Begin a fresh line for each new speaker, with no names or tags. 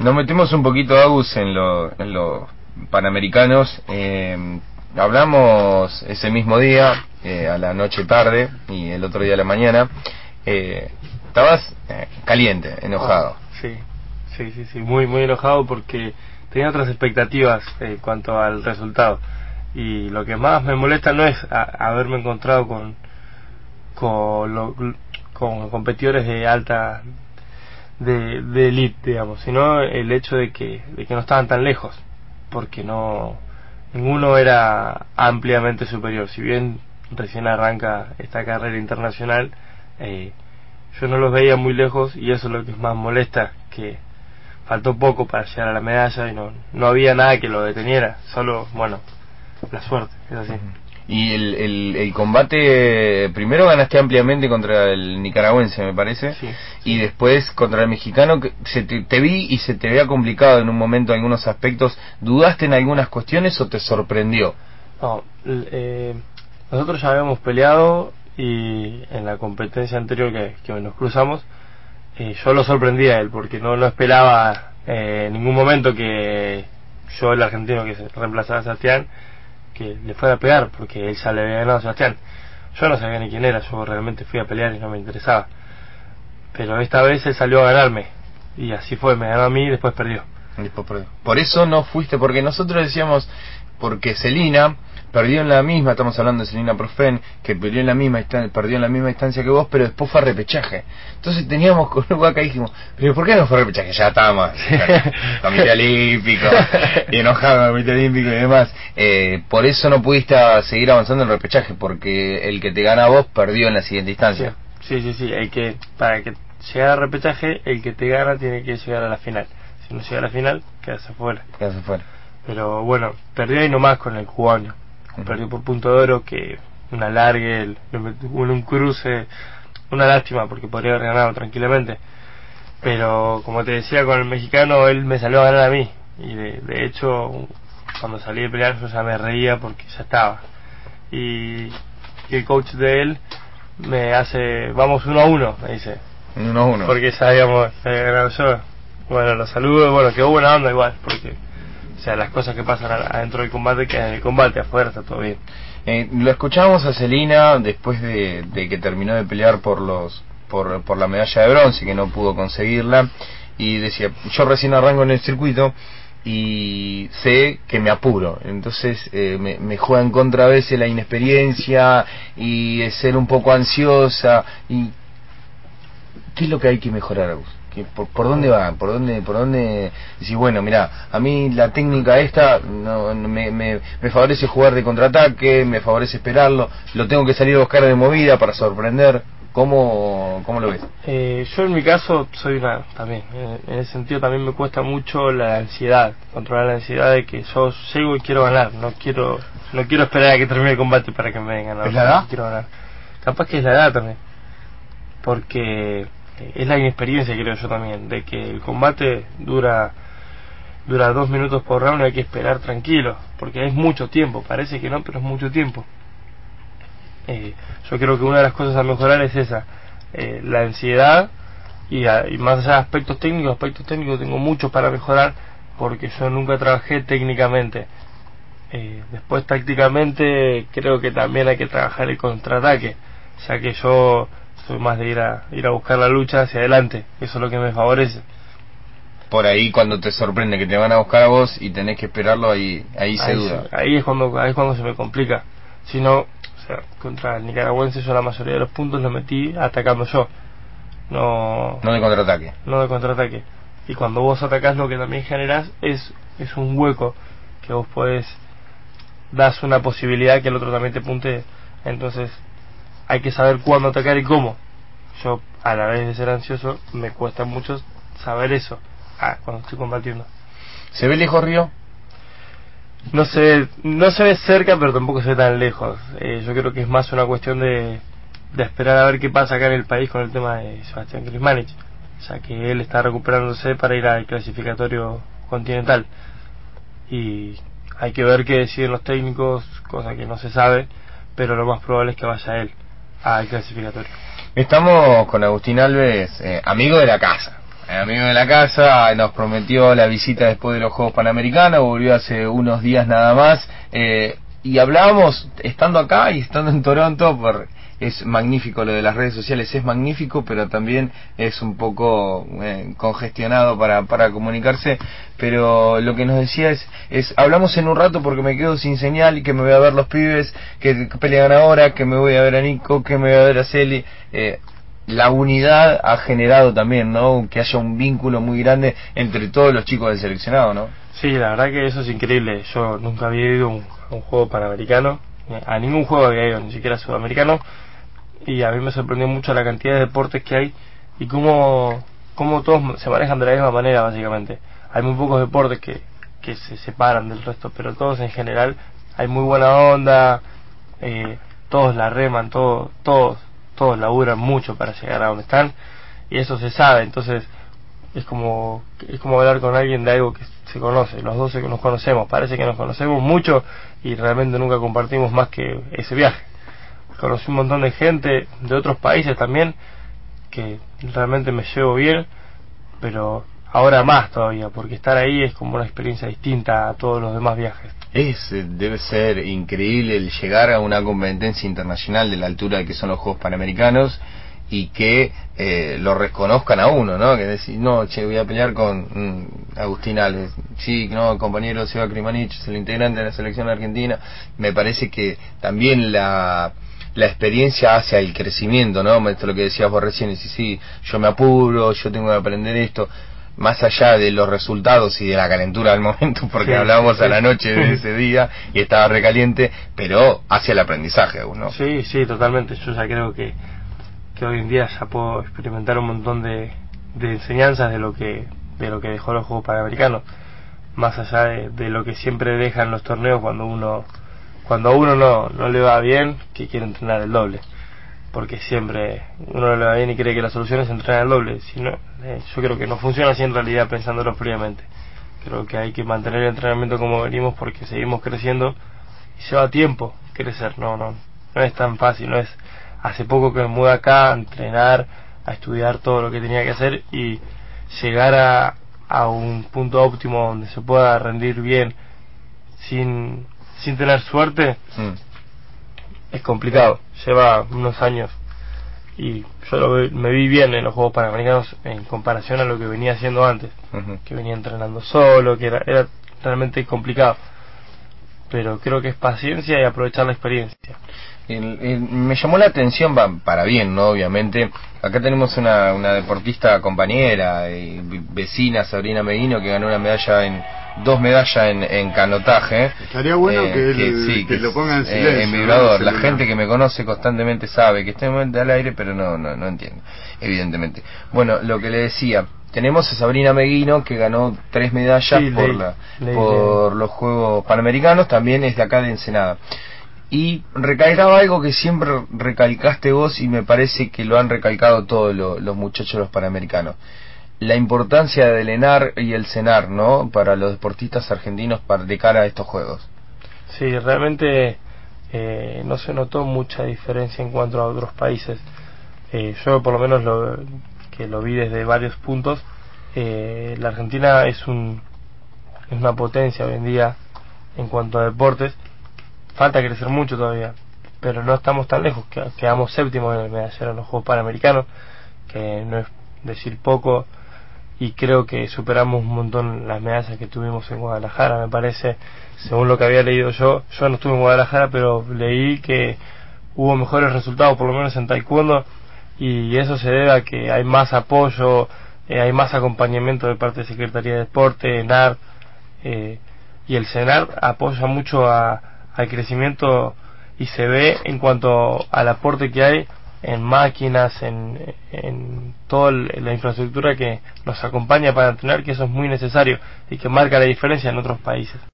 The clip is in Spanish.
Nos metemos un poquito, Agus, en los panamericanos. Hablamos ese mismo día, a la noche tarde, y el otro día a la mañana. Estabas caliente, enojado.
Sí, muy enojado porque tenía otras expectativas en cuanto al resultado. Y lo que más me molesta no es haberme encontrado con competidores de alta de elite, digamos, sino el hecho de que no estaban tan lejos, porque ninguno era ampliamente superior. Si bien recién arranca esta carrera internacional, yo no los veía muy lejos, y eso es lo que más molesta, que faltó poco para llegar a la medalla y no había nada que lo deteniera, solo, bueno, la suerte, es así.
Y el combate, primero ganaste ampliamente contra el nicaragüense, me parece,
sí.
Y después contra el mexicano, que te vi y se te veía complicado en un momento en algunos aspectos. ¿Dudaste en algunas cuestiones o te sorprendió?
No, nosotros ya habíamos peleado, y en la competencia anterior que nos cruzamos, yo lo sorprendí a él, porque no esperaba en ningún momento que yo, el argentino que se reemplazaba a Sebastián, que le fuera a pegar, porque él ya le había ganado a Sebastián. Yo no sabía ni quién era, yo realmente fui a pelear y no me interesaba. Pero esta vez él salió a ganarme, y así fue, me ganó a mí y después perdió.
Por eso no fuiste, porque nosotros decíamos, porque Celina perdió en la misma, estamos hablando de Celina Profen, que perdió en la misma instancia que vos, pero después fue a repechaje. Entonces teníamos con un acá y dijimos, pero ¿por qué no fue a repechaje? Ya estábamos Comité Olímpico, y enojado con el Comité Olímpico y demás. Por eso no pudiste seguir avanzando en el repechaje, porque el que te gana a vos perdió en la siguiente instancia.
Sí, para que llegar al repechaje, el que te gana tiene que llegar a la final. Si no llega a la final, quedas afuera. Pero bueno, perdió ahí nomás con el cubano. Perdió por punto de oro, que un alargue, un cruce, una lástima, porque podría haber ganado tranquilamente. Pero como te decía, con el mexicano él me salió a ganar a mí, y de hecho cuando salí de pelear yo ya me reía porque ya estaba. Y el coach de él me hace, vamos 1-1, me dice.
1-1.
Porque sabíamos que había ganado yo. Bueno, lo saludo, bueno, quedó buena onda igual, porque, o sea, las cosas que pasan adentro del combate quedan en el combate, afuera está todo bien.
Lo escuchábamos a Celina después de que terminó de pelear por la medalla de bronce, que no pudo conseguirla, y decía, yo recién arranco en el circuito y sé que me apuro, entonces me juega en contra a veces la inexperiencia y ser un poco ansiosa. Y ¿qué es lo que hay que mejorar, Agus? ¿Por dónde va? ¿Por dónde? Decís, bueno, mira, a mí la técnica esta me favorece jugar de contraataque, me favorece esperarlo, lo tengo que salir a buscar de movida para sorprender. ¿Cómo lo ves?
Yo en mi caso soy también, en ese sentido también me cuesta mucho la ansiedad, controlar la ansiedad de que yo llego y quiero ganar, no quiero esperar a que termine el combate para que me vengan.
¿Es la edad?
Quiero ganar. Capaz que es la edad también, porque es la inexperiencia, creo yo también, de que el combate dura 2 minutos por round y hay que esperar tranquilo, porque es mucho tiempo, parece que no, pero es mucho tiempo. Yo creo que una de las cosas a mejorar es esa, la ansiedad, y más allá de aspectos técnicos tengo mucho para mejorar, porque yo nunca trabajé técnicamente. Después tácticamente creo que también hay que trabajar el contraataque, ya que yo soy más de ir a buscar la lucha hacia adelante, eso es lo que me favorece.
Por ahí cuando te sorprende que te van a buscar a vos y tenés que esperarlo, ahí se duda.
Ahí es cuando se me complica. Si no, o sea, contra el nicaragüense yo la mayoría de los puntos los metí atacando yo, no de contraataque. Y cuando vos atacás, lo que también generás es un hueco que vos podés, das una posibilidad que el otro también te puntee. Entonces hay que saber cuándo atacar y cómo. Yo, a la vez de ser ansioso, me cuesta mucho saber eso cuando estoy combatiendo.
¿Se ve lejos Río?
No se ve cerca, pero tampoco se ve tan lejos. Yo creo que es más una cuestión de esperar a ver qué pasa acá en el país con el tema de Sebastián Krizmanic, ya que él está recuperándose para ir al clasificatorio continental, y hay que ver qué deciden los técnicos, cosa que no se sabe, pero lo más probable es que vaya él al clasificatorio.
Estamos con Agustín Alves, amigo de la casa, amigo de la casa, nos prometió la visita después de los Juegos Panamericanos, volvió hace unos días nada más, y hablábamos, estando acá y estando en Toronto, es magnífico lo de las redes sociales, es magnífico, pero también es un poco congestionado para comunicarse, pero lo que nos decía es hablamos en un rato porque me quedo sin señal y que me voy a ver los pibes que pelean ahora, que me voy a ver a Nico, que me voy a ver a Celi. La unidad ha generado también, ¿no?, que haya un vínculo muy grande entre todos los chicos del seleccionado, ¿no?
Sí, la verdad que eso es increíble. Yo nunca había ido a un juego panamericano, a ningún juego había ido, ni siquiera sudamericano, y a mí me sorprendió mucho la cantidad de deportes que hay y cómo todos se manejan de la misma manera, básicamente. Hay muy pocos deportes que se separan del resto, pero todos en general hay muy buena onda, todos la reman, todos laburan mucho para llegar a donde están, y eso se sabe. Entonces es como hablar con alguien de algo que se conoce. Los dos nos conocemos, parece que nos conocemos mucho y realmente nunca compartimos más que ese viaje. Conocí un montón de gente de otros países también, que realmente me llevo bien, pero ahora más todavía, porque estar ahí es como una experiencia distinta a todos los demás viajes.
Debe ser increíble el llegar a una competencia internacional de la altura de que son los Juegos Panamericanos y que lo reconozcan a uno, ¿no? Que decir, no, che, voy a pelear con Agustín Alves. Sí, no, el compañero Seba Krimanich es el integrante de la selección argentina. Me parece que también la experiencia hacia el crecimiento, ¿no? Esto es lo que decías vos recién, y sí, yo me apuro, yo tengo que aprender esto, más allá de los resultados y de la calentura del momento, porque hablábamos a la noche de ese día y estaba recaliente, pero hacia el aprendizaje aún, ¿no?
Sí, totalmente. Yo ya creo que hoy en día ya puedo experimentar un montón de enseñanzas de lo que dejó los Juegos Panamericanos, más allá de lo que siempre dejan los torneos cuando a uno no le va bien, que quiere entrenar el doble, porque siempre uno no le va bien y cree que la solución es entrenar el doble. Si no, yo creo que no funciona así en realidad, pensándolo fríamente. Creo que hay que mantener el entrenamiento como venimos, porque seguimos creciendo y lleva tiempo crecer. No es tan fácil. No es hace poco que me mudé acá a entrenar, a estudiar todo lo que tenía que hacer y llegar a un punto óptimo donde se pueda rendir bien sin tener suerte. Es complicado, lleva unos años, y yo me vi bien en los Juegos Panamericanos en comparación a lo que venía haciendo antes, que venía entrenando solo, que era realmente complicado, pero creo que es paciencia y aprovechar la experiencia.
Me llamó la atención, para bien, ¿no? Obviamente, acá tenemos una deportista compañera y vecina, Sabrina Meguino, que ganó dos medallas en canotaje.
Estaría bueno que lo pongan en silencio,
en vibrador. La gente que me conoce constantemente sabe que estoy al aire, pero no entiendo, evidentemente. Bueno, lo que le decía, tenemos a Sabrina Meguino, que ganó 3 medallas por los Juegos Panamericanos, también es de acá de Ensenada. Y recalcaba algo que siempre recalcaste vos, y me parece que lo han recalcado todos los muchachos de los Panamericanos: la importancia del ENAR y el CENAR, ¿no?, para los deportistas argentinos de cara a estos Juegos.
Sí, realmente no se notó mucha diferencia en cuanto a otros países. Yo por lo menos lo vi desde varios puntos. La Argentina es una potencia hoy en día en cuanto a deportes. Falta crecer mucho todavía, pero no estamos tan lejos. Quedamos séptimos en el medallero en los Juegos Panamericanos, que no es decir poco, y creo que superamos un montón las medallas que tuvimos en Guadalajara. Me parece, según lo que había leído yo no estuve en Guadalajara, pero leí que hubo mejores resultados, por lo menos en taekwondo, y eso se debe a que hay más apoyo, hay más acompañamiento de parte de Secretaría de Deporte, ENAR, y el CENAR apoya mucho al crecimiento, y se ve en cuanto al aporte que hay en máquinas, en toda la infraestructura que nos acompaña para entrenar, que eso es muy necesario y que marca la diferencia en otros países.